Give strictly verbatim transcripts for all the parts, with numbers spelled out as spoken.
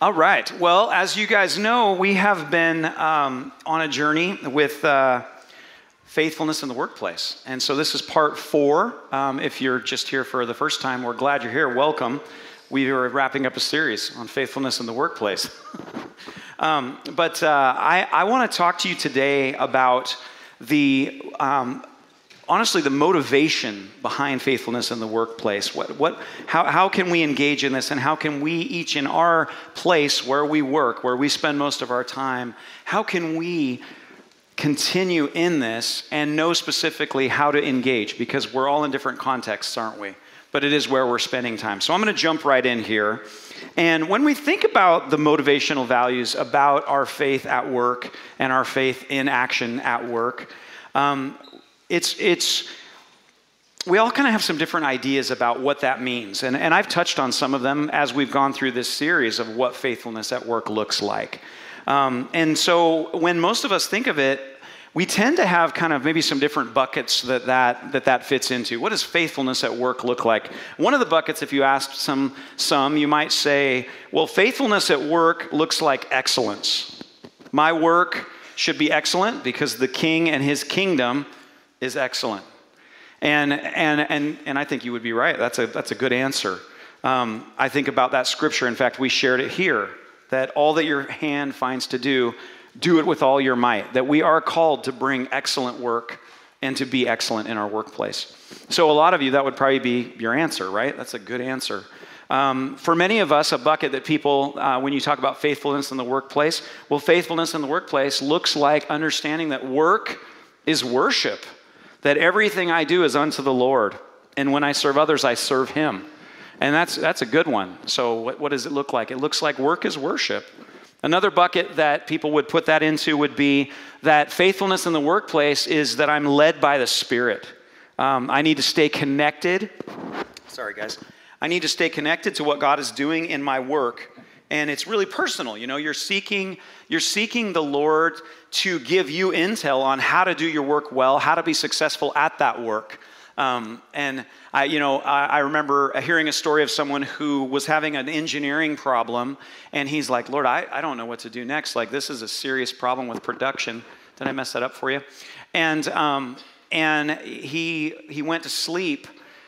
All right. Well, as you guys know, we have been um, on a journey with uh, faithfulness in the workplace. And so this is part four. Um, if you're just here for the first time, we're glad you're here. Welcome. We are wrapping up a series on faithfulness in the workplace. um, but uh, I, I want to talk to you today about the um, honestly, the motivation behind faithfulness in the workplace. What, what, how, how can we engage in this, and how can we each in our place where we work, where we spend most of our time, how can we continue in this and know specifically how to engage? Because we're all in different contexts, aren't we? But it is where we're spending time. So I'm going to jump right in here. And when we think about the motivational values about our faith at work and our faith in action at work, um, It's, it's, we all kind of have some different ideas about what that means. And, and I've touched on some of them as we've gone through this series of what faithfulness at work looks like. Um, and so when most of us think of it, we tend to have kind of maybe some different buckets that that, that that fits into. What does faithfulness at work look like? One of the buckets, if you asked some, some, you might say, well, faithfulness at work looks like excellence. My work should be excellent because the king and his kingdom is excellent. And and and and I think you would be right. That's a that's a good answer. Um, I think about that scripture. In fact, we shared it here, that all that your hand finds to do, do it with all your might. That we are called to bring excellent work and to be excellent in our workplace. So a lot of you, that would probably be your answer, right? That's a good answer. Um, for many of us, a bucket that people, uh, when you talk about faithfulness in the workplace, well, faithfulness in the workplace looks like understanding that work is worship. That everything I do is unto the Lord. And when I serve others, I serve him. And that's that's a good one. So what, what does it look like? It looks like work is worship. Another bucket that people would put that into would be that faithfulness in the workplace is that I'm led by the Spirit. Um, I need to stay connected. Sorry, guys. I need to stay connected to what God is doing in my work. And it's really personal. You know, you're seeking, you're seeking the Lord to give you intel on how to do your work well, how to be successful at that work. Um, and I, you know, I, I remember hearing a story of someone who was having an engineering problem, and he's like, Lord, I, I don't know what to do next. Like, this is a serious problem with production. Did I mess that up for you? And um, and he he went to sleep,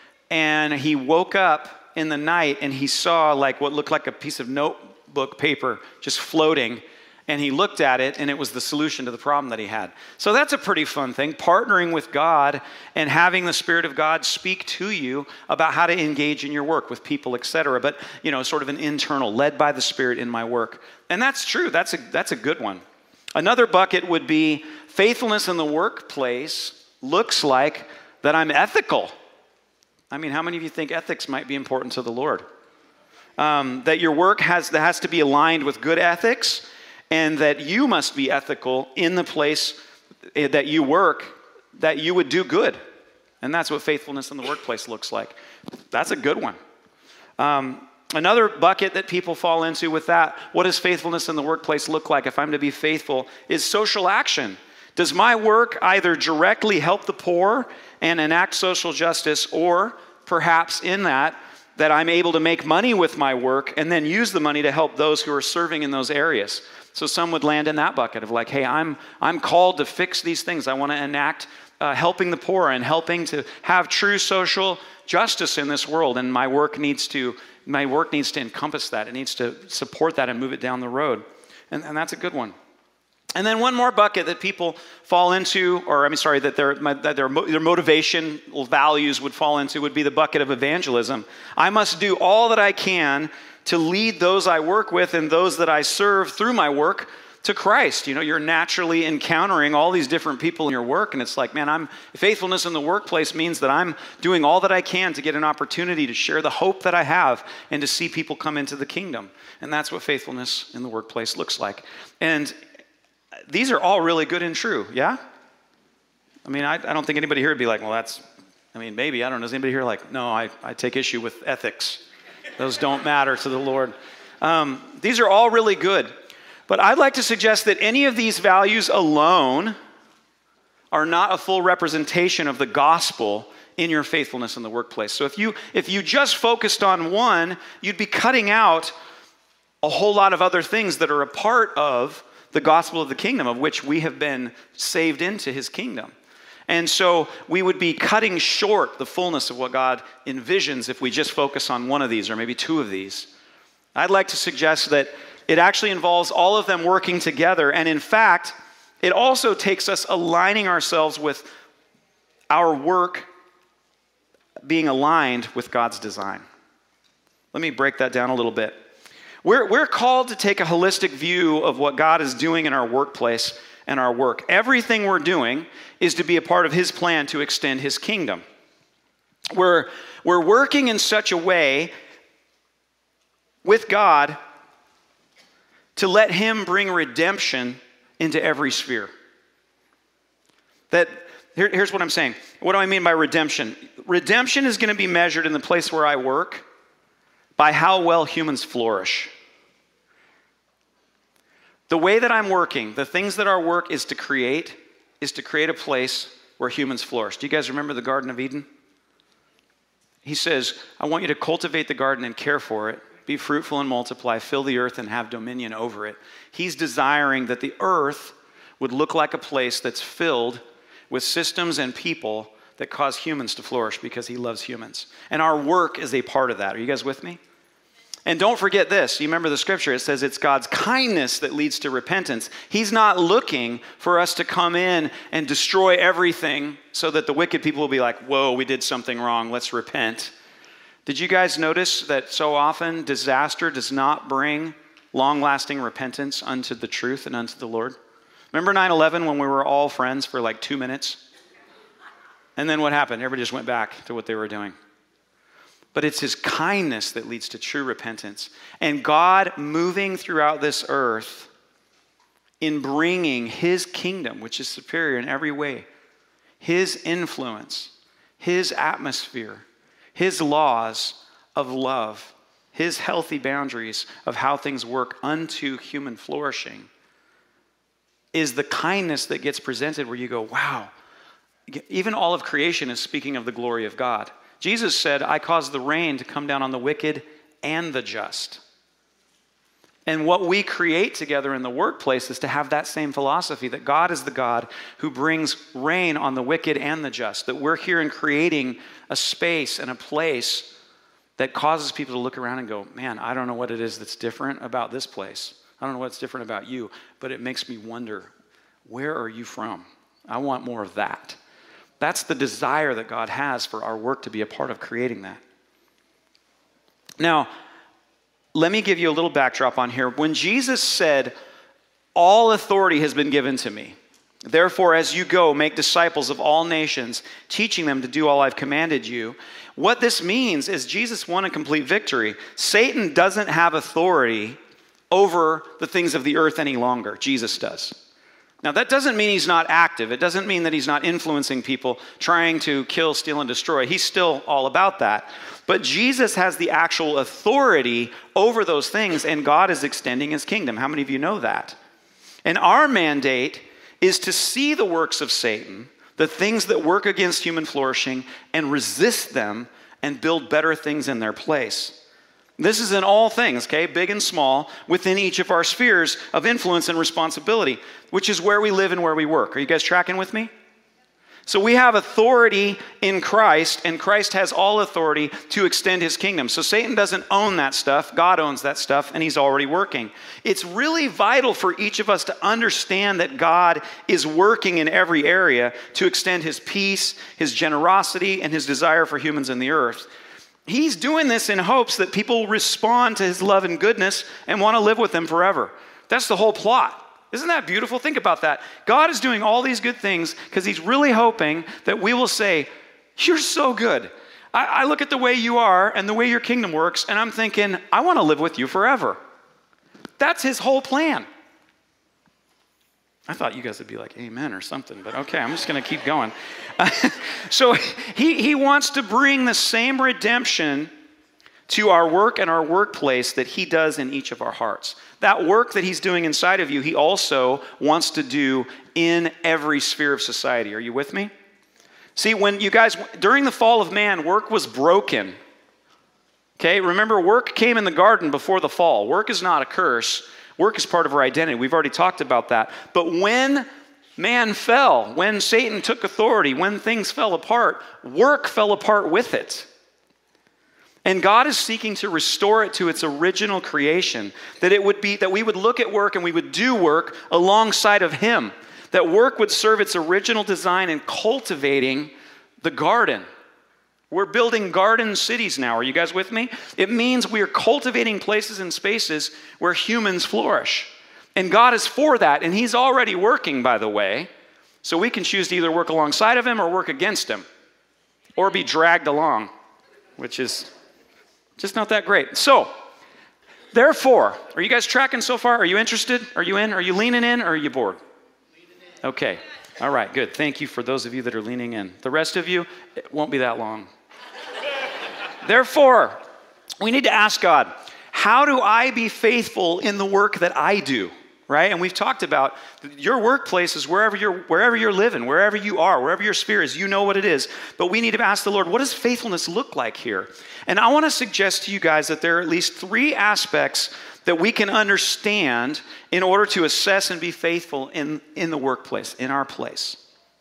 and he woke up in the night, and he saw like what looked like a piece of notebook paper just floating. And he looked at it, and it was the solution to the problem that he had. So that's a pretty fun thing, partnering with God and having the Spirit of God speak to you about how to engage in your work with people, et cetera. But, you know, sort of an internal, led by the Spirit in my work. And that's true. That's a, that's a good one. Another bucket would be faithfulness in the workplace looks like that I'm ethical. I mean, how many of you think ethics might be important to the Lord? Um, that your work has, that has to be aligned with good ethics, and that you must be ethical in the place that you work, that you would do good. And that's what faithfulness in the workplace looks like. That's a good one. Um, another bucket that people fall into with that, what does faithfulness in the workplace look like if I'm to be faithful, is social action. Does my work either directly help the poor and enact social justice, or perhaps in that, that I'm able to make money with my work and then use the money to help those who are serving in those areas? So some would land in that bucket of like, hey, I'm I'm called to fix these things. I want to enact uh, helping the poor and helping to have true social justice in this world. And my work needs to my work needs to encompass that. It needs to support that and move it down the road. And, and that's a good one. And then one more bucket that people fall into, or I'm sorry, that their that their their motivation values would fall into, would be the bucket of evangelism. I must do all that I can to lead those I work with and those that I serve through my work to Christ. You know, you're naturally encountering all these different people in your work, and it's like, man, I'm faithfulness in the workplace means that I'm doing all that I can to get an opportunity to share the hope that I have and to see people come into the kingdom. And that's what faithfulness in the workplace looks like. And these are all really good and true, yeah? I mean, I, I don't think anybody here would be like, well, that's, I mean, maybe, I don't know, is anybody here like, no, I, I take issue with ethics. Those don't matter to the Lord. Um, these are all really good. But I'd like to suggest that any of these values alone are not a full representation of the gospel in your faithfulness in the workplace. So if you if you just focused on one, you'd be cutting out a whole lot of other things that are a part of the gospel of the kingdom, of which we have been saved into his kingdom. And so we would be cutting short the fullness of what God envisions if we just focus on one of these or maybe two of these. I'd like to suggest that it actually involves all of them working together. And in fact, it also takes us aligning ourselves with our work being aligned with God's design. Let me break that down a little bit. We're, we're called to take a holistic view of what God is doing in our workplace and our work. Everything we're doing is to be a part of his plan to extend his kingdom. We're, we're working in such a way with God to let him bring redemption into every sphere. That here, here's what I'm saying. What do I mean by redemption? Redemption is going to be measured in the place where I work by how well humans flourish. The way that I'm working, the things that our work is to create, is to create a place where humans flourish. Do you guys remember the Garden of Eden? He says, I want you to cultivate the garden and care for it. Be fruitful and multiply, fill the earth and have dominion over it. He's desiring that the earth would look like a place that's filled with systems and people that cause humans to flourish because he loves humans. And our work is a part of that. Are you guys with me? And don't forget this. You remember the scripture. It says it's God's kindness that leads to repentance. He's not looking for us to come in and destroy everything so that the wicked people will be like, whoa, we did something wrong. Let's repent. Did you guys notice that so often disaster does not bring long-lasting repentance unto the truth and unto the Lord? Remember nine eleven when we were all friends for like two minutes? And then what happened? Everybody just went back to what they were doing. But it's his kindness that leads to true repentance. And God moving throughout this earth in bringing his kingdom, which is superior in every way, his influence, his atmosphere, his laws of love, his healthy boundaries of how things work unto human flourishing is the kindness that gets presented where you go, wow, even all of creation is speaking of the glory of God. Jesus said, I caused the rain to come down on the wicked and the just. And what we create together in the workplace is to have that same philosophy, that God is the God who brings rain on the wicked and the just, that we're here in creating a space and a place that causes people to look around and go, man, I don't know what it is that's different about this place. I don't know what's different about you, but it makes me wonder, where are you from? I want more of that. That's the desire that God has for our work to be a part of creating that. Now, let me give you a little backdrop on here. When Jesus said, all authority has been given to me, therefore as you go, make disciples of all nations, teaching them to do all I've commanded you. What this means is Jesus won a complete victory. Satan doesn't have authority over the things of the earth any longer. Jesus does. Now, that doesn't mean he's not active. It doesn't mean that he's not influencing people, trying to kill, steal, and destroy. He's still all about that. But Jesus has the actual authority over those things, and God is extending his kingdom. How many of you know that? And our mandate is to see the works of Satan, the things that work against human flourishing, and resist them and build better things in their place. This is in all things, okay, big and small, within each of our spheres of influence and responsibility, which is where we live and where we work. Are you guys tracking with me? So we have authority in Christ, and Christ has all authority to extend his kingdom. So Satan doesn't own that stuff. God owns that stuff, and he's already working. It's really vital for each of us to understand that God is working in every area to extend his peace, his generosity, and his desire for humans in the earth. He's doing this in hopes that people respond to his love and goodness and want to live with him forever. That's the whole plot. Isn't that beautiful? Think about that. God is doing all these good things because he's really hoping that we will say, you're so good. I, I look at the way you are and the way your kingdom works, and I'm thinking, I want to live with you forever. That's his whole plan. I thought you guys would be like, amen or something, but okay, I'm just going to keep going. So he, he wants to bring the same redemption to our work and our workplace that he does in each of our hearts. That work that he's doing inside of you, he also wants to do in every sphere of society. Are you with me? See, when you guys, during the fall of man, work was broken. Okay, remember, work came in the garden before the fall. Work is not a curse. Work is part of our identity. We've already talked about that. But when man fell, when Satan took authority, when things fell apart, work fell apart with it. And God is seeking to restore it to its original creation, that it would be that we would look at work and we would do work alongside of him, that work would serve its original design in cultivating the garden. We're building garden cities now. Are you guys with me? It means we are cultivating places and spaces where humans flourish. And God is for that, and he's already working, by the way. So we can choose to either work alongside of him or work against him, or be dragged along, which is just not that great. So, therefore, are you guys tracking so far? Are you interested? Are you in? Are you leaning in, or are you bored? Okay. All right, good. Thank you for those of you that are leaning in. The rest of you, it won't be that long. Therefore, we need to ask God, how do I be faithful in the work that I do? Right? And we've talked about your workplace is wherever you're, wherever you're living, wherever you are, wherever your sphere is, you know what it is. But we need to ask the Lord, what does faithfulness look like here? And I want to suggest to you guys that there are at least three aspects that we can understand in order to assess and be faithful in, in the workplace, in our place.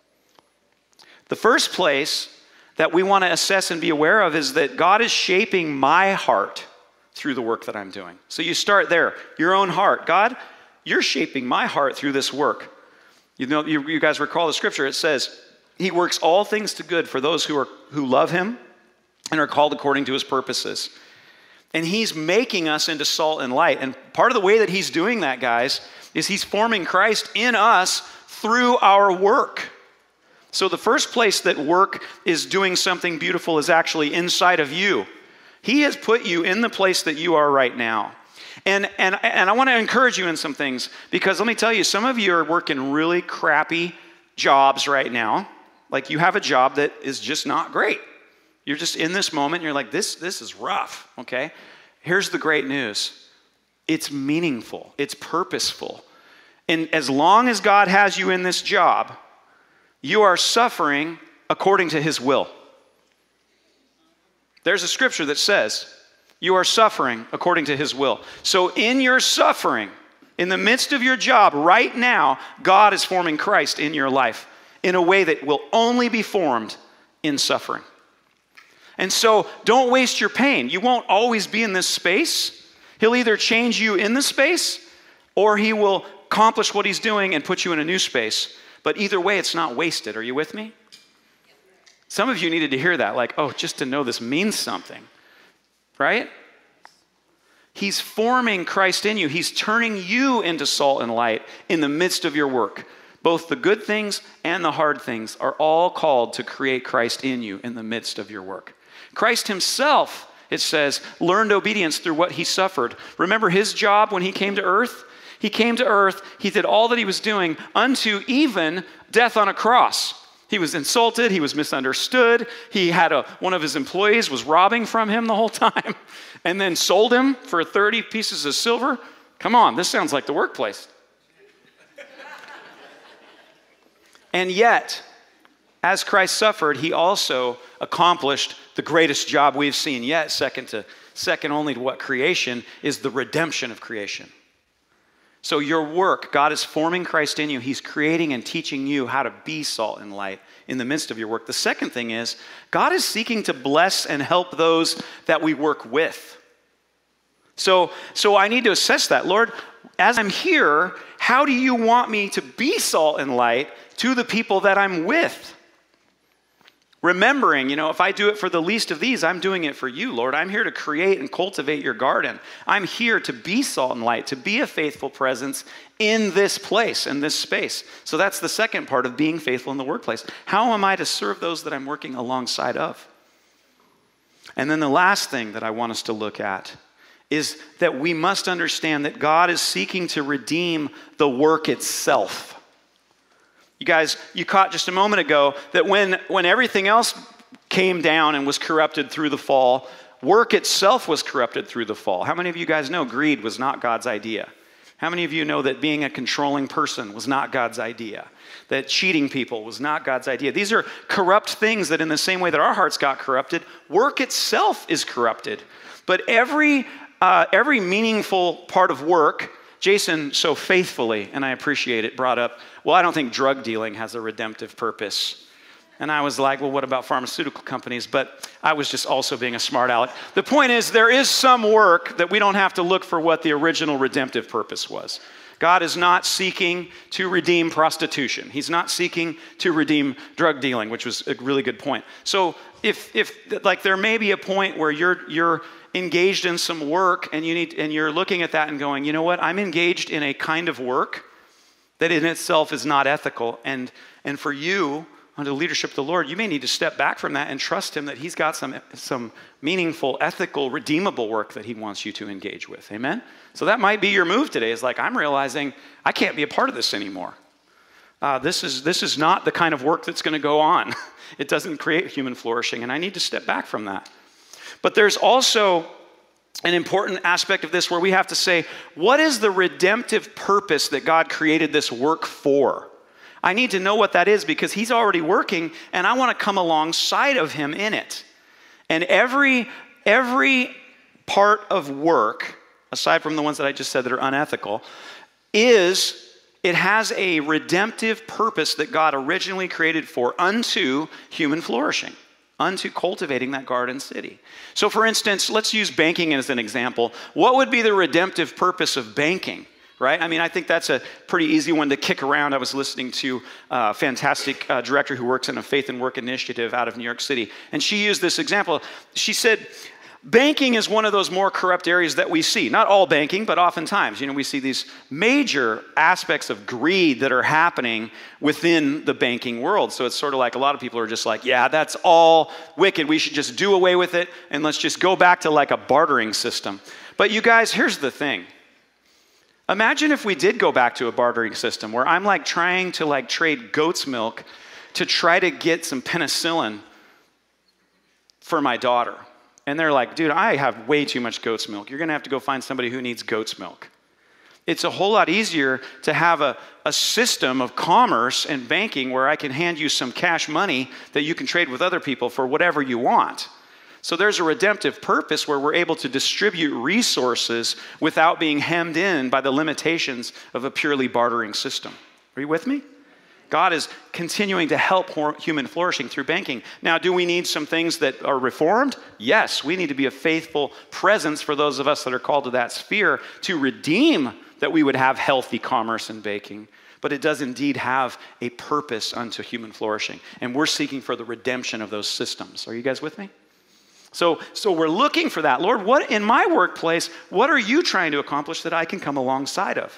The first place that we want to assess and be aware of is that God is shaping my heart through the work that I'm doing. So you start there, your own heart. God, you're shaping my heart through this work. You know, you, you guys recall the scripture. It says, he works all things to good for those who are who love him and are called according to his purposes. And he's making us into salt and light. And part of the way that he's doing that, guys, is he's forming Christ in us through our work. So the first place that work is doing something beautiful is actually inside of you. He has put you in the place that you are right now. And, and, and I want to encourage you in some things, because let me tell you, some of you are working really crappy jobs right now. Like you have a job that is just not great. You're just in this moment, and you're like, this, this is rough, okay? Here's the great news. It's meaningful. It's purposeful. And as long as God has you in this job, you are suffering according to his will. There's a scripture that says, you are suffering according to his will. So in your suffering, in the midst of your job right now, God is forming Christ in your life in a way that will only be formed in suffering. And so don't waste your pain. You won't always be in this space. He'll either change you in the space, or he will accomplish what he's doing and put you in a new space. But either way, it's not wasted. Are you with me? Some of you needed to hear that, like, oh, just to know this means something, right? He's forming Christ in you. He's turning you into salt and light in the midst of your work. Both the good things and the hard things are all called to create Christ in you in the midst of your work. Christ himself, it says, learned obedience through what he suffered. Remember his job when he came to earth? He came to earth, he did all that he was doing unto even death on a cross. He was insulted, he was misunderstood. He had a, one of his employees was robbing from him the whole time and then sold him for thirty pieces of silver. Come on, this sounds like the workplace. And yet, as Christ suffered, he also accomplished the greatest job we've seen yet, second to second only to what creation is, the redemption of creation. So your work, God is forming Christ in you. He's creating and teaching you how to be salt and light in the midst of your work. The second thing is, God is seeking to bless and help those that we work with. So, so I need to assess that. Lord, as I'm here, how do you want me to be salt and light to the people that I'm with? Remembering, you know, if I do it for the least of these, I'm doing it for you, Lord. I'm here to create and cultivate your garden. I'm here to be salt and light, to be a faithful presence in this place, in this space. So that's the second part of being faithful in the workplace. How am I to serve those that I'm working alongside of? And then the last thing that I want us to look at is that we must understand that God is seeking to redeem the work itself. You guys, you caught just a moment ago that when, when everything else came down and was corrupted through the fall, work itself was corrupted through the fall. How many of you guys know greed was not God's idea? How many of you know that being a controlling person was not God's idea? That cheating people was not God's idea? These are corrupt things that in the same way that our hearts got corrupted, work itself is corrupted. But every, uh, every meaningful part of work, Jason so faithfully, and I appreciate it, brought up, well, I don't think drug dealing has a redemptive purpose. And I was like, well, what about pharmaceutical companies? But I was just also being a smart aleck. The point is, there is some work that we don't have to look for what the original redemptive purpose was. God is not seeking to redeem prostitution. He's not seeking to redeem drug dealing, which was a really good point. So if, if like, there may be a point where you're, you're engaged in some work and you need, and you're looking at that and going, you know what, I'm engaged in a kind of work that in itself is not ethical. And, and for you, under the leadership of the Lord, you may need to step back from that and trust him that he's got some, some meaningful, ethical, redeemable work that he wants you to engage with. Amen? So that might be your move today, is like, I'm realizing I can't be a part of this anymore. Uh, this is, this is not the kind of work that's going to go on. It doesn't create human flourishing, and I need to step back from that. But there's also an important aspect of this where we have to say, what is the redemptive purpose that God created this work for? I need to know what that is because he's already working and I want to come alongside of him in it. And every, every part of work, aside from the ones that I just said that are unethical, is it has a redemptive purpose that God originally created for unto human flourishing, unto cultivating that garden city. So for instance, let's use banking as an example. What would be the redemptive purpose of banking? Right? I mean, I think that's a pretty easy one to kick around. I was listening to a fantastic uh, director who works in a faith and work initiative out of New York City. And she used this example. She said, banking is one of those more corrupt areas that we see. Not all banking, but oftentimes. You know, we see these major aspects of greed that are happening within the banking world. So it's sort of like a lot of people are just like, yeah, that's all wicked. We should just do away with it. And let's just go back to like a bartering system. But you guys, here's the thing. Imagine if we did go back to a bartering system where I'm like trying to like trade goat's milk to try to get some penicillin for my daughter. And they're like, dude, I have way too much goat's milk. You're going to have to go find somebody who needs goat's milk. It's a whole lot easier to have a, a system of commerce and banking where I can hand you some cash money that you can trade with other people for whatever you want. So there's a redemptive purpose where we're able to distribute resources without being hemmed in by the limitations of a purely bartering system. Are you with me? God is continuing to help human flourishing through banking. Now, do we need some things that are reformed? Yes, we need to be a faithful presence for those of us that are called to that sphere to redeem that we would have healthy commerce in banking. But it does indeed have a purpose unto human flourishing. And we're seeking for the redemption of those systems. Are you guys with me? So, so we're looking for that. Lord, what in my workplace, what are you trying to accomplish that I can come alongside of?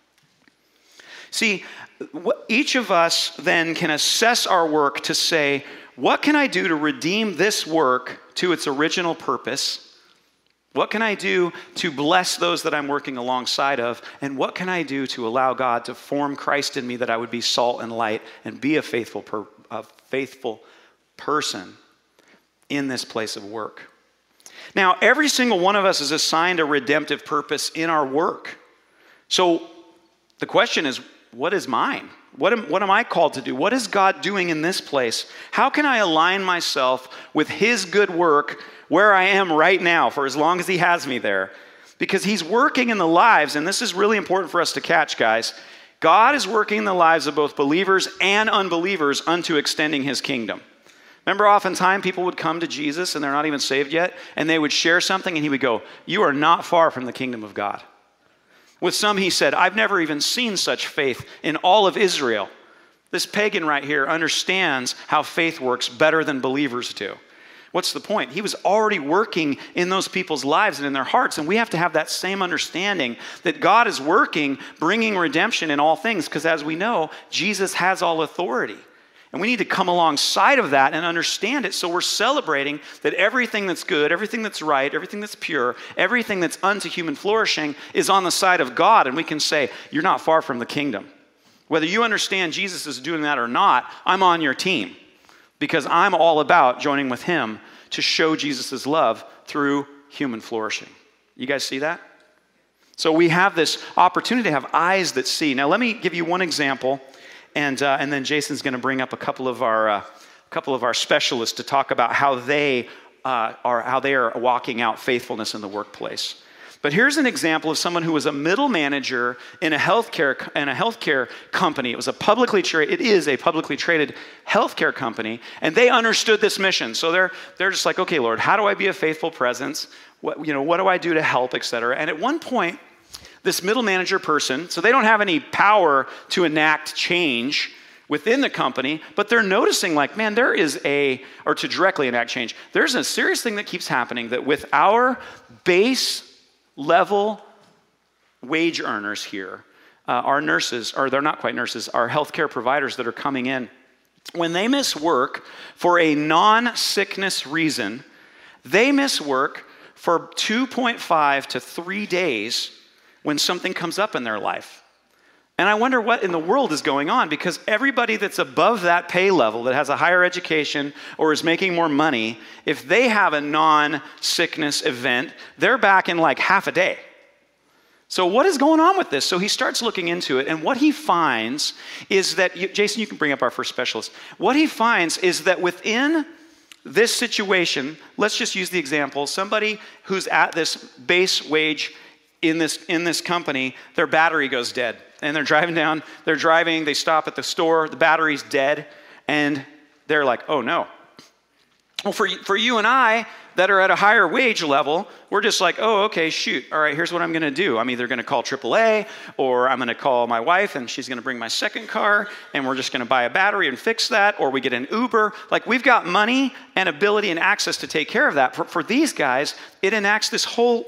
See, each of us then can assess our work to say, what can I do to redeem this work to its original purpose? What can I do to bless those that I'm working alongside of? And what can I do to allow God to form Christ in me that I would be salt and light and be a faithful, per, a faithful person in this place of work? Now, every single one of us is assigned a redemptive purpose in our work. So the question is, what is mine? What am, what am I called to do? What is God doing in this place? How can I align myself with his good work where I am right now for as long as he has me there? Because he's working in the lives, and this is really important for us to catch, guys. God is working in the lives of both believers and unbelievers unto extending his kingdom. Remember, oftentimes people would come to Jesus and they're not even saved yet, and they would share something and he would go, you are not far from the kingdom of God. With some, he said, I've never even seen such faith in all of Israel. This pagan right here understands how faith works better than believers do. What's the point? He was already working in those people's lives and in their hearts, and we have to have that same understanding that God is working, bringing redemption in all things, because as we know, Jesus has all authority. And we need to come alongside of that and understand it, so we're celebrating that everything that's good, everything that's right, everything that's pure, everything that's unto human flourishing is on the side of God. And we can say, you're not far from the kingdom. Whether you understand Jesus is doing that or not, I'm on your team, because I'm all about joining with him to show Jesus' love through human flourishing. You guys see that? So we have this opportunity to have eyes that see. Now let me give you one example. And, uh, and then Jason's going to bring up a couple of our, uh, couple of our specialists to talk about how they uh, are how they are walking out faithfulness in the workplace. But here's an example of someone who was a middle manager in a healthcare in a healthcare company. It was a publicly traded. It is a publicly traded healthcare company, and they understood this mission. So they're they're just like, okay, Lord, how do I be a faithful presence? What you know, what do I do to help, et cetera. And at one point, this middle manager person, so they don't have any power to enact change within the company, but they're noticing like, man, there is a, or to directly enact change, there's a serious thing that keeps happening that with our base level wage earners here, uh, our nurses, or they're not quite nurses, our healthcare providers that are coming in, when they miss work for a non-sickness reason, they miss work for two point five to three days when something comes up in their life. And I wonder what in the world is going on, because everybody that's above that pay level, that has a higher education or is making more money, if they have a non-sickness event, they're back in like half a day. So what is going on with this? So he starts looking into it, and what he finds is that, you, Jason, you can bring up our first specialist. What he finds is that within this situation, let's just use the example, somebody who's at this base wage in this in this company, their battery goes dead. And they're driving down, they're driving, they stop at the store, the battery's dead, and they're like, oh no. Well, for, for you and I that are at a higher wage level, we're just like, oh, okay, shoot. All right, here's what I'm gonna do. I'm either gonna call triple A, or I'm gonna call my wife and she's gonna bring my second car, and we're just gonna buy a battery and fix that, or we get an Uber. Like, we've got money and ability and access to take care of that. For, for these guys, it enacts this whole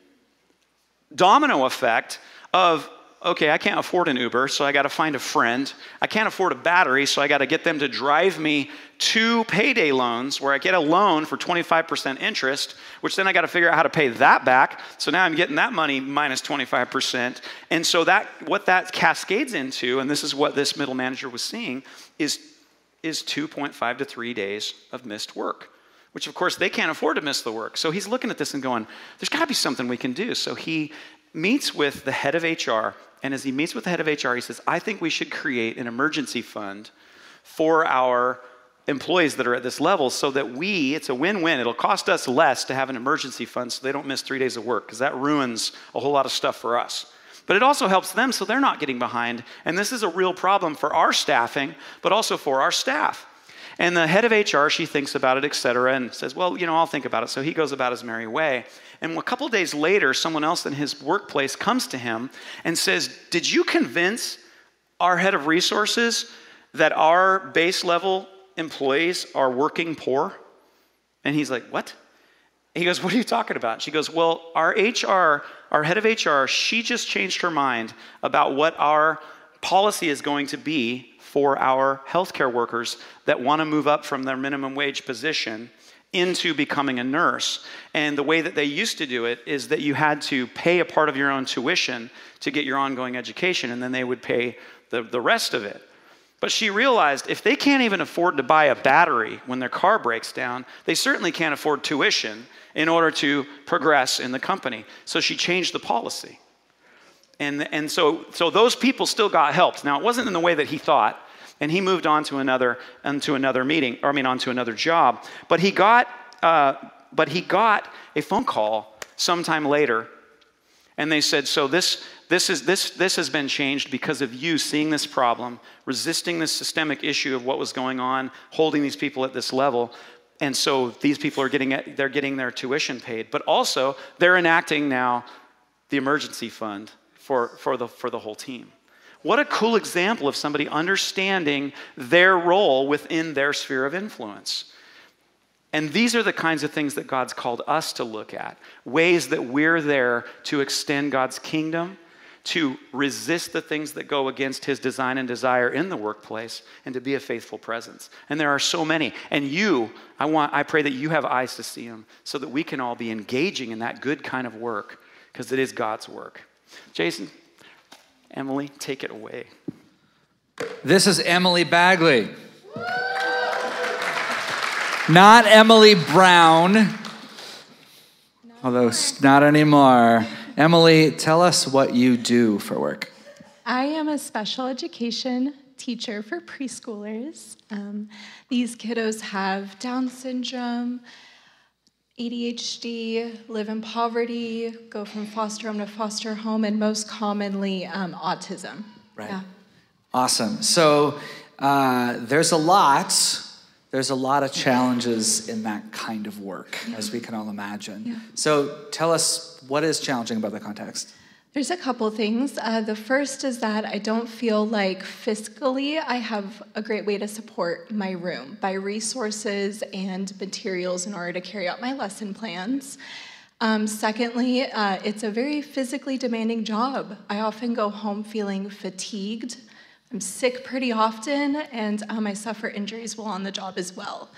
domino effect of, okay, I can't afford an Uber, so I got to find a friend. I can't afford a battery, so I got to get them to drive me to payday loans where I get a loan for twenty-five percent interest, which then I got to figure out how to pay that back. So now I'm getting that money minus twenty-five percent. And so that what that cascades into, and this is what this middle manager was seeing, is, is two point five to three days of missed work, which of course they can't afford to miss the work. So he's looking at this and going, there's got to be something we can do. So he meets with the head of H R, and as he meets with the head of H R, he says, I think we should create an emergency fund for our employees that are at this level so that we, it's a win-win. It'll cost us less to have an emergency fund so they don't miss three days of work, because that ruins a whole lot of stuff for us. But it also helps them so they're not getting behind. And this is a real problem for our staffing, but also for our staff. And the head of H R, she thinks about it, et cetera, and says, well, you know, I'll think about it. So he goes about his merry way. And a couple days later, someone else in his workplace comes to him and says, did you convince our head of resources that our base level employees are working poor? And he's like, what? He goes, what are you talking about? She goes, well, our H R, our head of H R, she just changed her mind about what our policy is going to be for our healthcare workers that want to move up from their minimum wage position into becoming a nurse. And the way that they used to do it is that you had to pay a part of your own tuition to get your ongoing education, and then they would pay the, the rest of it. But she realized if they can't even afford to buy a battery when their car breaks down, they certainly can't afford tuition in order to progress in the company. So she changed the policy. And, and so, so those people still got helped. Now, it wasn't in the way that he thought, and he moved on to another, onto another meeting, or I mean, onto another job. But he got, uh, but he got a phone call sometime later, and they said, so this, this, is, this, this has been changed because of you seeing this problem, resisting this systemic issue of what was going on, holding these people at this level. And so these people are getting, they're getting their tuition paid. But also, they're enacting now the emergency fund for, for, the, for the whole team. What a cool example of somebody understanding their role within their sphere of influence. And these are the kinds of things that God's called us to look at, ways that we're there to extend God's kingdom, to resist the things that go against his design and desire in the workplace, and to be a faithful presence. And there are so many. And you, I want, I pray that you have eyes to see them so that we can all be engaging in that good kind of work, because it is God's work. Jason, Emily, take it away. This is Emily Bagley. Not Emily Brown, although not anymore. Emily, tell us what you do for work. I am a special education teacher for preschoolers. Um, these kiddos have Down syndrome, A D H D, live in poverty, go from foster home to foster home, and most commonly, um, autism. Right. Yeah. Awesome. So uh, there's a lot, there's a lot of challenges in that kind of work, yeah. as we can all imagine. Yeah. So tell us, what is challenging about the context? There's a couple things. Uh, the first is that I don't feel like fiscally I have a great way to support my room by resources and materials in order to carry out my lesson plans. Um, secondly, uh, it's a very physically demanding job. I often go home feeling fatigued. I'm sick pretty often, and um, I suffer injuries while on the job as well.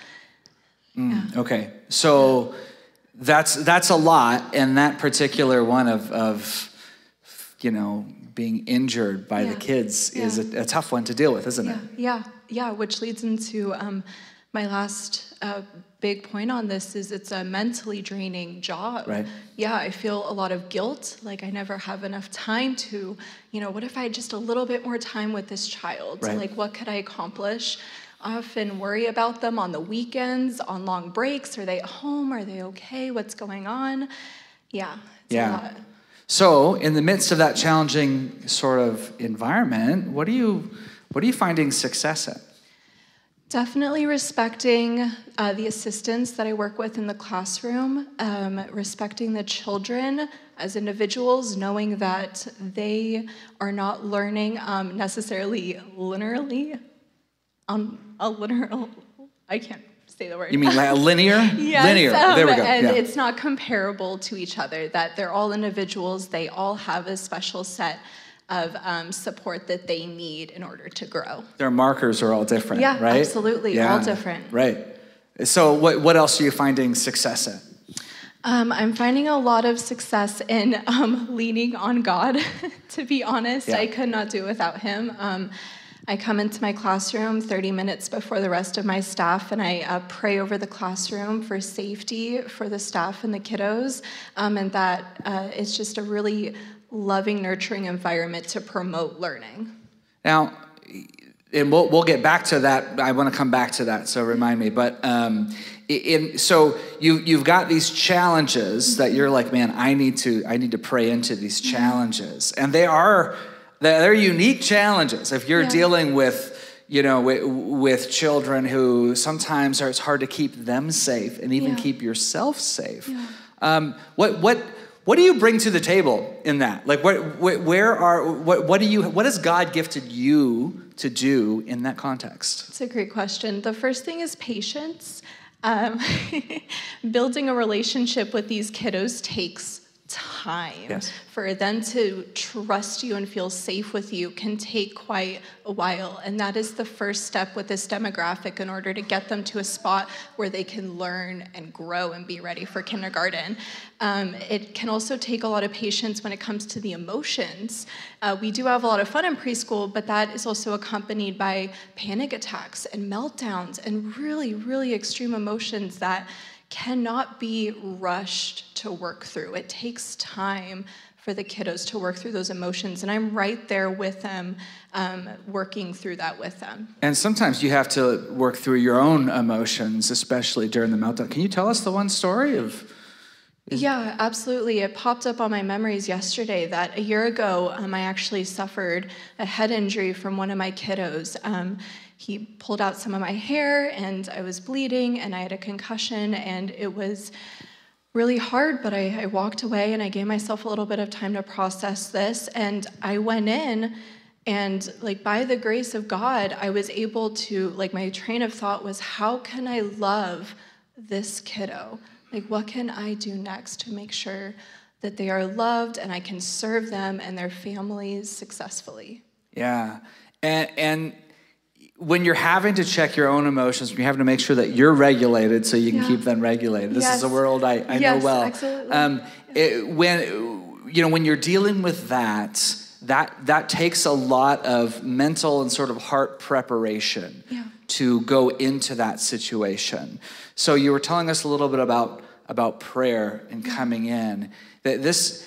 Mm, yeah. Okay, so that's that's a lot, and that particular one of of you know, being injured by yeah. the kids yeah. is a, a tough one to deal with, isn't yeah. it? Yeah, yeah, which leads into um, my last uh, big point on this is it's a mentally draining job. Right. Yeah, I feel a lot of guilt, like I never have enough time to, you know, what if I had just a little bit more time with this child? Right. Like, what could I accomplish? I often worry about them on the weekends, on long breaks. Are they at home? Are they okay? What's going on? Yeah, it's yeah. a lot. So, in the midst of that challenging sort of environment, what are you what are you finding success in? Definitely respecting uh, the assistants that I work with in the classroom, um, respecting the children as individuals, knowing that they are not learning um, necessarily linearly on a literal. I can't say the word. You mean like a linear? Yes, linear. Um, there we go. And yeah. it's not comparable to each other, that they're all individuals. They all have a special set of um, support that they need in order to grow. Their markers are all different, yeah, right? Absolutely, yeah, all different. Right. So what, what else are you finding success in? Um, I'm finding a lot of success in um, leaning on God, to be honest. Yeah. I could not do it without him. Um, I come into my classroom thirty minutes before the rest of my staff, and I uh, pray over the classroom for safety for the staff and the kiddos, um, and that uh, it's just a really loving, nurturing environment to promote learning. Now, and we'll, we'll get back to that. I want to come back to that, so remind me. But um, in, so you, you've got these challenges that you're like, man, I need to I need to pray into these challenges. And they are, they're unique challenges. If you're yeah. dealing with, you know, with, with children who sometimes are, it's hard to keep them safe and even yeah. keep yourself safe. Yeah. Um, what what What do you bring to the table in that? Like, what, where are, what, what do you, what has God gifted you to do in that context? It's a great question. The first thing is patience. Um, building a relationship with these kiddos takes time. Yes. For them to trust you and feel safe with you can take quite a while. And that is the first step with this demographic in order to get them to a spot where they can learn and grow and be ready for kindergarten. Um, it can also take a lot of patience when it comes to the emotions. Uh, we do have a lot of fun in preschool, but that is also accompanied by panic attacks and meltdowns and really, really extreme emotions that cannot be rushed to work through. It takes time for the kiddos to work through those emotions, and I'm right there with them, um, working through that with them. And sometimes you have to work through your own emotions, especially during the meltdown. Can you tell us the one story of... Yeah, absolutely. It popped up on my memories yesterday that a year ago, um, I actually suffered a head injury from one of my kiddos. Um, he pulled out some of my hair, and I was bleeding, and I had a concussion, and it was really hard, but I, I walked away, and I gave myself a little bit of time to process this, and I went in, and like by the grace of God, I was able to, like my train of thought was, how can I love this kiddo? Like, what can I do next to make sure that they are loved and I can serve them and their families successfully? Yeah. And, and when you're having to check your own emotions, you're having to make sure that you're regulated so you can yeah. keep them regulated. This yes. is a world I, I yes, know well. Absolutely. Um, it, when, you know, when you're dealing with that, that, that takes a lot of mental and sort of heart preparation. Yeah. to go into that situation. So you were telling us a little bit about, about prayer and coming in. That this,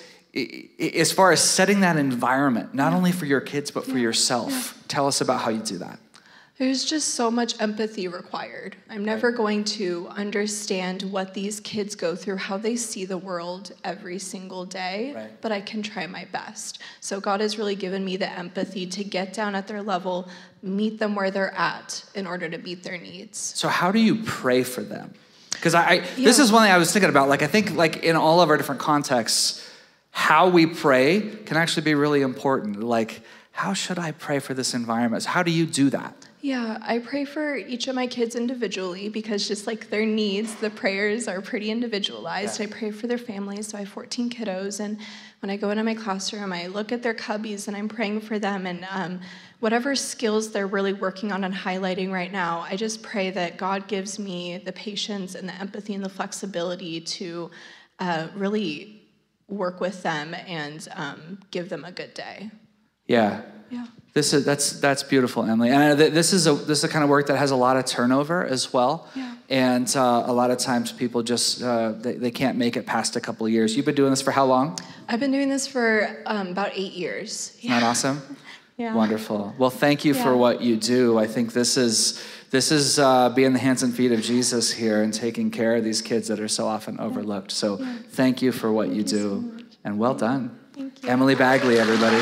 as far as setting that environment, not only for your kids, but for yourself, tell us about how you do that. There's just so much empathy required. I'm never Right. going to understand what these kids go through, how they see the world every single day, Right. but I can try my best. So God has really given me the empathy to get down at their level, meet them where they're at in order to meet their needs. So how do you pray for them? Because I, I this Yeah. is one thing I was thinking about. Like I think like in all of our different contexts, how we pray can actually be really important. Like, how should I pray for this environment? So how do you do that? Yeah, I pray for each of my kids individually because just like their needs, the prayers are pretty individualized. Yeah. I pray for their families. So I have fourteen kiddos, and when I go into my classroom, I look at their cubbies and I'm praying for them. And um, whatever skills they're really working on and highlighting right now, I just pray that God gives me the patience and the empathy and the flexibility to uh, really work with them and um, give them a good day. Yeah. Yeah. This is that's that's beautiful, Emily. And I know that this is a this is the kind of work that has a lot of turnover as well. Yeah. And uh, a lot of times people just uh, they, they can't make it past a couple of years. You've been doing this for how long? I've been doing this for um, about eight years. Isn't that awesome? Yeah. Wonderful. Well, thank you for Yeah. what you do. I think this is this is uh, being the hands and feet of Jesus here and taking care of these kids that are so often overlooked. So thank you for what you do, and well done. Thank you. Emily Bagley, everybody.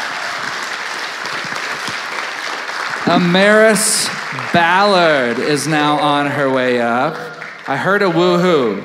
Amaris Ballard is now on her way up. I heard a woohoo.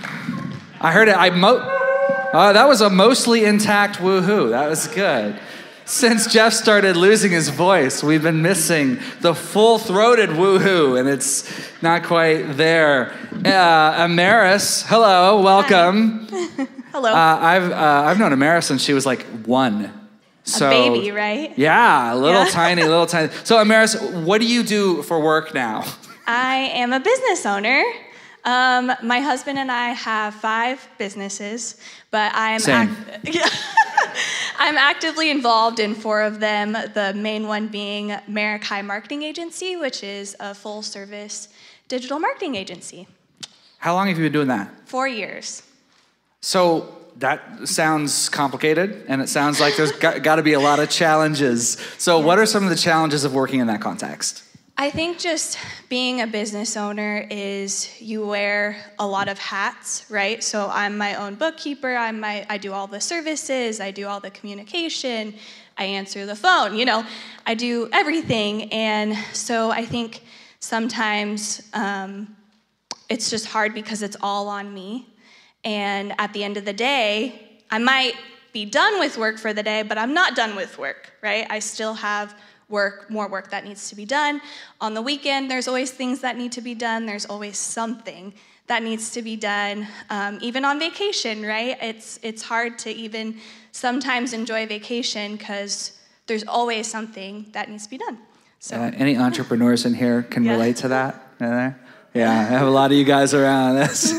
I heard it. I mo. Uh, that was a mostly intact woohoo. That was good. Since Jeff started losing his voice, we've been missing the full-throated woohoo, and it's not quite there. Uh, Amaris, hello, welcome. Hello. Uh, I've uh, I've known Amaris since she was like one. So, a baby, right? Yeah, a little Yeah. tiny, little tiny. So, Amaris, what do you do for work now? I am a business owner. Um, my husband and I have five businesses, but I'm Same. Act- I'm actively involved in four of them. The main one being Marikai Marketing Agency, which is a full-service digital marketing agency. How long have you been doing that? Four years. So that sounds complicated, and it sounds like there's got, got to be a lot of challenges. So, what are some of the challenges of working in that context? I think just being a business owner is you wear a lot of hats, right? So I'm my own bookkeeper, I'm my, I do all the services, I do all the communication, I answer the phone, you know, I do everything. And so I think sometimes um, it's just hard because it's all on me. And at the end of the day, I might be done with work for the day, but I'm not done with work, right? I still have work, more work that needs to be done. On the weekend, there's always things that need to be done. There's always something that needs to be done. Um, even on vacation, right? It's it's hard to even sometimes enjoy vacation because there's always something that needs to be done. So Uh, any entrepreneurs in here can Yeah. relate to that? Yeah, yeah, I have a lot of you guys around. That's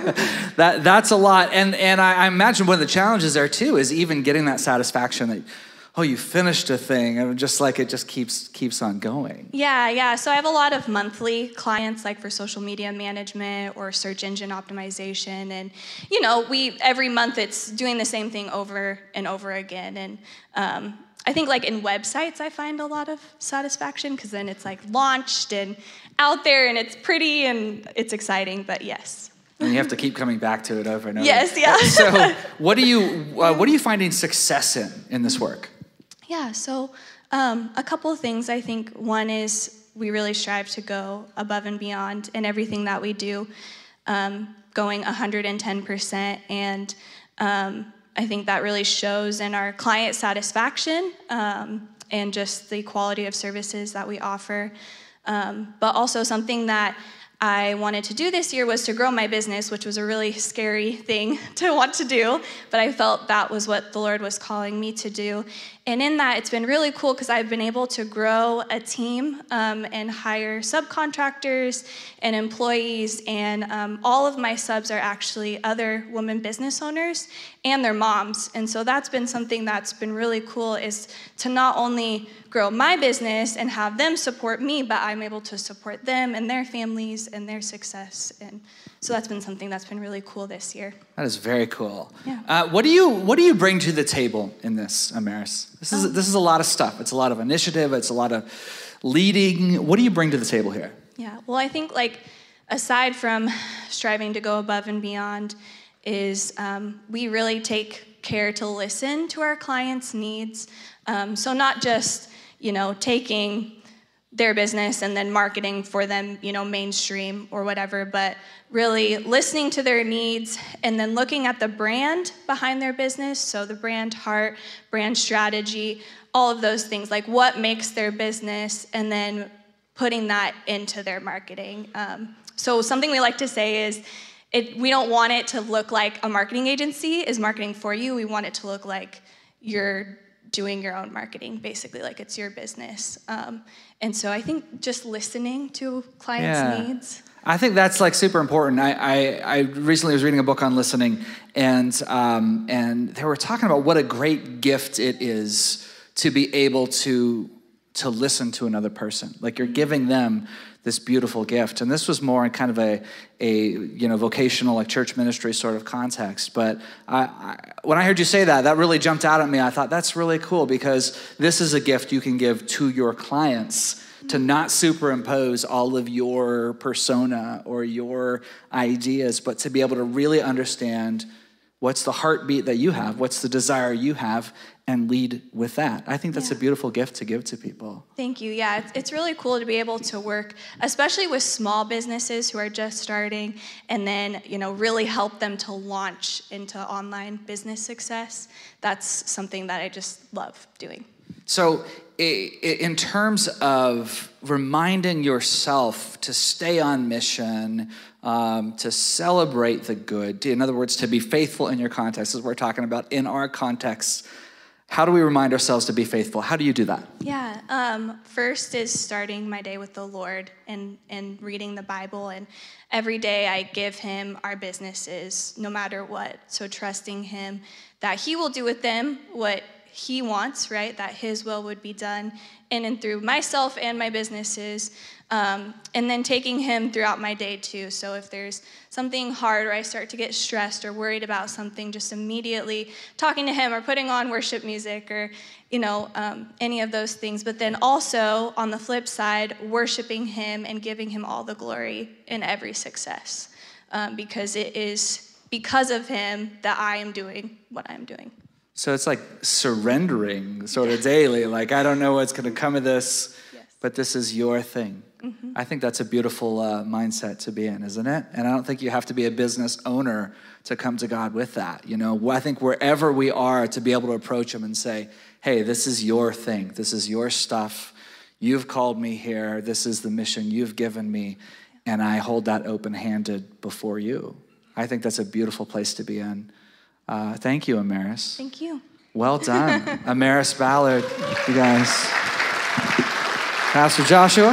that that's a lot, and and I, I imagine one of the challenges there too is even getting that satisfaction that, oh, you finished a thing, and just like it just keeps keeps on going. Yeah, yeah. So I have a lot of monthly clients, like for social media management or search engine optimization, and you know, we every month it's doing the same thing over and over again. And um, I think like in websites, I find a lot of satisfaction because then it's like launched and out there, and it's pretty and it's exciting. But yes. And you have to keep coming back to it over and over. Yes, yeah. So, what do you uh, what are you finding success in in this work? Yeah, so um, a couple of things. I think one is we really strive to go above and beyond in everything that we do, um, going one hundred ten percent. And um, I think that really shows in our client satisfaction um, and just the quality of services that we offer. Um, but also something that I wanted to do this year was to grow my business, which was a really scary thing to want to do, but I felt that was what the Lord was calling me to do. And in that, it's been really cool because I've been able to grow a team um, and hire subcontractors and employees, and um, all of my subs are actually other women business owners and their moms. And so that's been something that's been really cool, is to not only grow my business and have them support me, but I'm able to support them and their families and their success. And so that's been something that's been really cool this year. That is very cool. Yeah. Uh, what do you what do you bring to the table in this, Amaris? This is Oh. this is a lot of stuff. It's a lot of initiative. It's a lot of leading. What do you bring to the table here? Yeah, well, I think like aside from striving to go above and beyond is um, we really take care to listen to our clients' needs. Um, so not just, you know, taking their business and then marketing for them, you know, mainstream or whatever, but really listening to their needs and then looking at the brand behind their business. So the brand heart, brand strategy, all of those things, like what makes their business, and then putting that into their marketing. Um, so something we like to say is, it, we don't want it to look like a marketing agency is marketing for you. We want it to look like you're doing your own marketing, basically, like it's your business. Um, and so I think just listening to clients' Yeah. needs. I think that's like super important. I, I, I recently was reading a book on listening, and um, and they were talking about what a great gift it is to be able to to listen to another person. Like you're giving them this beautiful gift. And this was more in kind of a, a you know, vocational, like church ministry sort of context. But I, I, when I heard you say that, that really jumped out at me. I thought, that's really cool, because this is a gift you can give to your clients, to not superimpose all of your persona or your ideas, but to be able to really understand what's the heartbeat that you have, what's the desire you have, and lead with that. I think that's yeah. a beautiful gift to give to people. Thank you. Yeah, it's, it's really cool to be able to work, especially with small businesses who are just starting, and then, you know, really help them to launch into online business success. That's something that I just love doing. So in terms of reminding yourself to stay on mission, um, to celebrate the good, in other words, to be faithful in your context, as we're talking about in our context, how do we remind ourselves to be faithful? How do you do that? Yeah, um, first is starting my day with the Lord and, and reading the Bible. And every day I give him our businesses, no matter what. So trusting him that he will do with them what he wants, right? That his will would be done in and through myself and my businesses. Um, and then taking him throughout my day too. So if there's something hard or I start to get stressed or worried about something, just immediately talking to him or putting on worship music or, you know, um, any of those things. But then also on the flip side, worshiping him and giving him all the glory in every success. Um, because it is because of him that I am doing what I'm doing. So it's like surrendering sort of daily. Like, I don't know what's going to come of this, yes. but this is your thing. Mm-hmm. I think that's a beautiful uh, mindset to be in, isn't it? And I don't think you have to be a business owner to come to God with that. You know, I think wherever we are, to be able to approach him and say, hey, this is your thing. This is your stuff. You've called me here. This is the mission you've given me. And I hold that open-handed before you. I think that's a beautiful place to be in. Uh, thank you, Amaris. Thank you. Well done. Amaris Ballard, you guys. Pastor Joshua.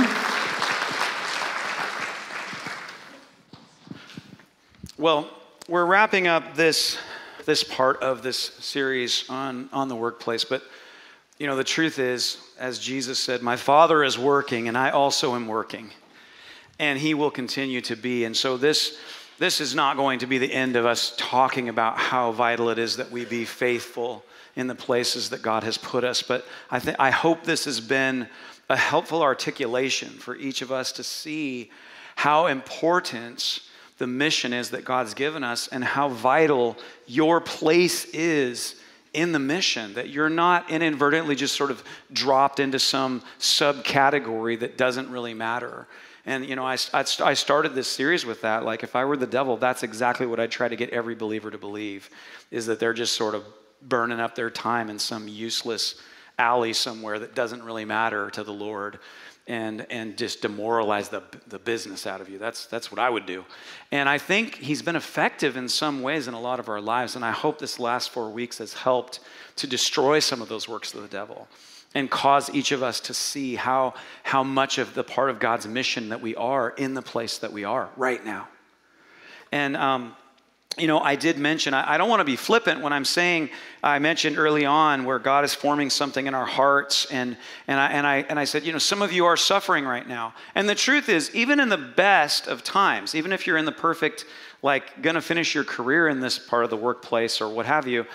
Well, we're wrapping up this this part of this series on, on the workplace, but you know, the truth is, as Jesus said, my Father is working and I also am working, and he will continue to be. And so this This is not going to be the end of us talking about how vital it is that we be faithful in the places that God has put us. But I think I hope this has been a helpful articulation for each of us to see how important the mission is that God's given us and how vital your place is in the mission, that you're not inadvertently just sort of dropped into some subcategory that doesn't really matter. And, you know, I, I started this series with that. Like, if I were the devil, that's exactly what I'd try to get every believer to believe, is that they're just sort of burning up their time in some useless alley somewhere that doesn't really matter to the Lord, and and just demoralize the the business out of you. That's that's what I would do. And I think he's been effective in some ways in a lot of our lives. And I hope this last four weeks has helped to destroy some of those works of the devil, and cause each of us to see how, how much of the part of God's mission that we are in the place that we are right now. And, um, you know, I did mention, I, I don't want to be flippant when I'm saying, I mentioned early on where God is forming something in our hearts. And, and, I, and, I, and I said, you know, some of you are suffering right now. And the truth is, even in the best of times, even if you're in the perfect, like, going to finish your career in this part of the workplace or what have you,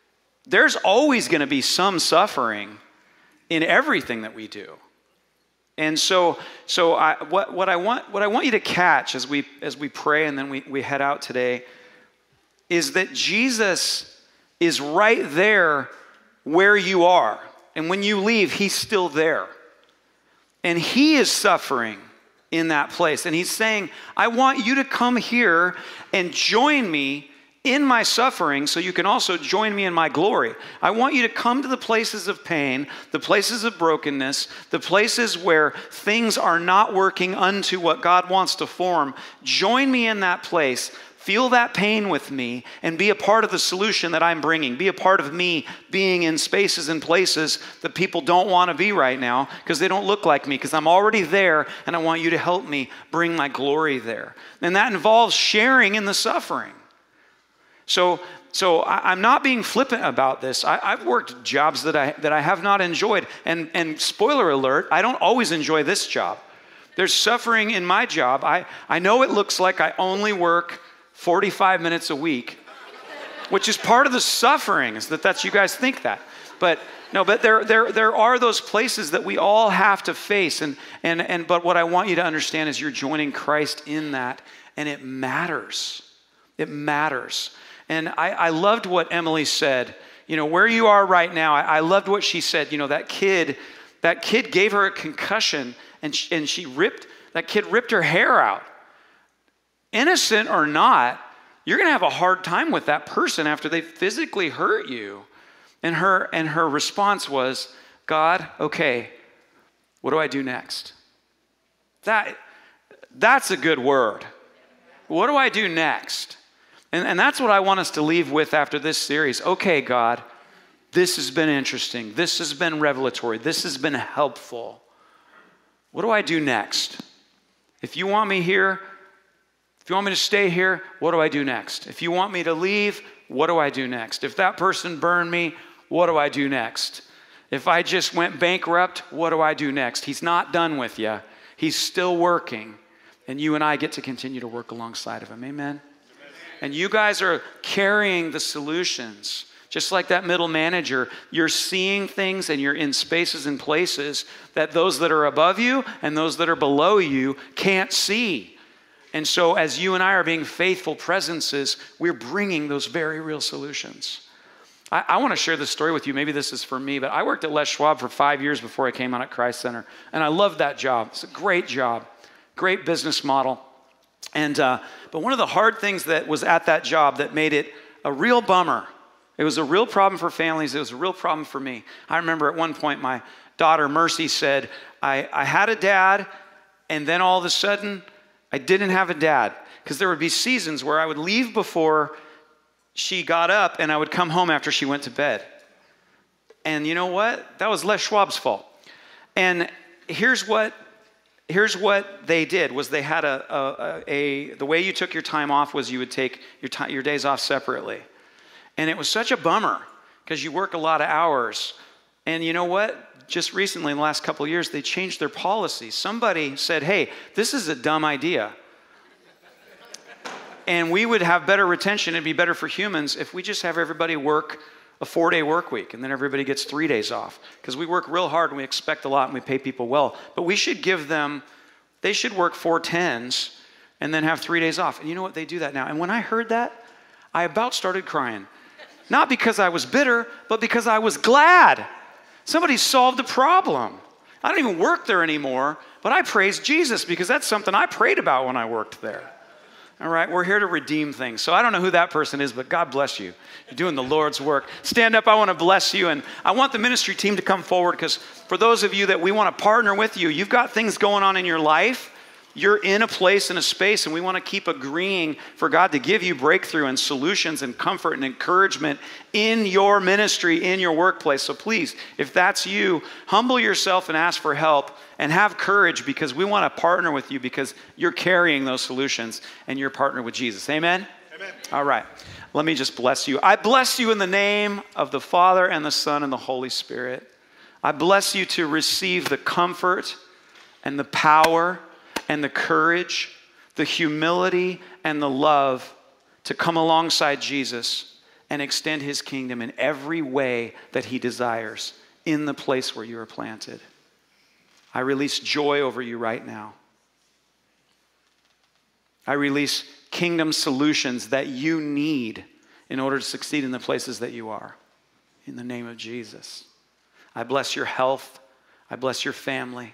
there's always going to be some suffering in everything that we do. And so, so I, what, what I want, what I want you to catch as we as we pray and then we, we head out today, is that Jesus is right there where you are, and when you leave, he's still there, and he is suffering in that place, and he's saying, "I want you to come here and join me in my suffering so you can also join me in my glory. I want you to come to the places of pain, the places of brokenness, the places where things are not working unto what God wants to form. Join me in that place. Feel that pain with me and be a part of the solution that I'm bringing. Be a part of me being in spaces and places that people don't want to be right now because they don't look like me, because I'm already there, and I want you to help me bring my glory there." And that involves sharing in the suffering. So, so I, I'm not being flippant about this. I, I've worked jobs that I that I have not enjoyed, and and spoiler alert, I don't always enjoy this job. There's suffering in my job. I I know it looks like I only work forty-five minutes a week, which is part of the suffering. Is that that's you guys think that, but no, but there there there are those places that we all have to face, and and and but what I want you to understand is you're joining Christ in that, and it matters. It matters. And I, I loved what Emily said. You know, where you are right now, I, I loved what she said. You know, that kid, that kid gave her a concussion, and she, and she ripped, that kid ripped her hair out. Innocent or not, you're going to have a hard time with that person after they physically hurt you. And her, and her response was, "God, okay, what do I do next?" That, that's a good word. What do I do next? And, and that's what I want us to leave with after this series. Okay, God, this has been interesting. This has been revelatory. This has been helpful. What do I do next? If you want me here, if you want me to stay here, what do I do next? If you want me to leave, what do I do next? If that person burned me, what do I do next? If I just went bankrupt, what do I do next? He's not done with you. He's still working. And you and I get to continue to work alongside of him. Amen? And you guys are carrying the solutions. Just like that middle manager, you're seeing things and you're in spaces and places that those that are above you and those that are below you can't see. And so as you and I are being faithful presences, we're bringing those very real solutions. I, I want to share this story with you. Maybe this is for me, but I worked at Les Schwab for five years before I came out at Christ Center. And I loved that job. It's a great job, great business model. And uh, but one of the hard things that was at that job that made it a real bummer, it was a real problem for families, it was a real problem for me. I remember at one point my daughter Mercy said, I, I had a dad, and then all of a sudden I didn't have a dad. Because there would be seasons where I would leave before she got up and I would come home after she went to bed. And you know what? That was Les Schwab's fault. And here's what Here's what they did, was they had a, a, a, the way you took your time off was you would take your, time, your days off separately. And it was such a bummer because you work a lot of hours. And you know what? Just recently, in the last couple of years, they changed their policy. Somebody said, hey, this is a dumb idea. And we would have better retention. It'd be better for humans if we just have everybody work a four-day work week, and then everybody gets three days off. Because we work real hard, and we expect a lot, and we pay people well. But we should give them, they should work four tens, and then have three days off. And you know what? They do that now. And when I heard that, I about started crying. Not because I was bitter, but because I was glad. Somebody solved a problem. I don't even work there anymore, but I praise Jesus because that's something I prayed about when I worked there. All right, we're here to redeem things. So I don't know who that person is, but God bless you. You're doing the Lord's work. Stand up, I want to bless you. And I want the ministry team to come forward, because for those of you that we want to partner with you, you've got things going on in your life. You're in a place, in a space, and we want to keep agreeing for God to give you breakthrough and solutions and comfort and encouragement in your ministry, in your workplace. So please, if that's you, humble yourself and ask for help. And have courage, because we want to partner with you, because you're carrying those solutions and you're partnered with Jesus. Amen? Amen. All right. Let me just bless you. I bless you in the name of the Father and the Son and the Holy Spirit. I bless you to receive the comfort and the power and the courage, the humility and the love to come alongside Jesus and extend his kingdom in every way that he desires in the place where you are planted. I release joy over you right now. I release kingdom solutions that you need in order to succeed in the places that you are. In the name of Jesus. I bless your health. I bless your family.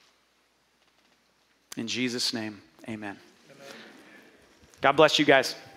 In Jesus' name, amen. Amen. God bless you guys.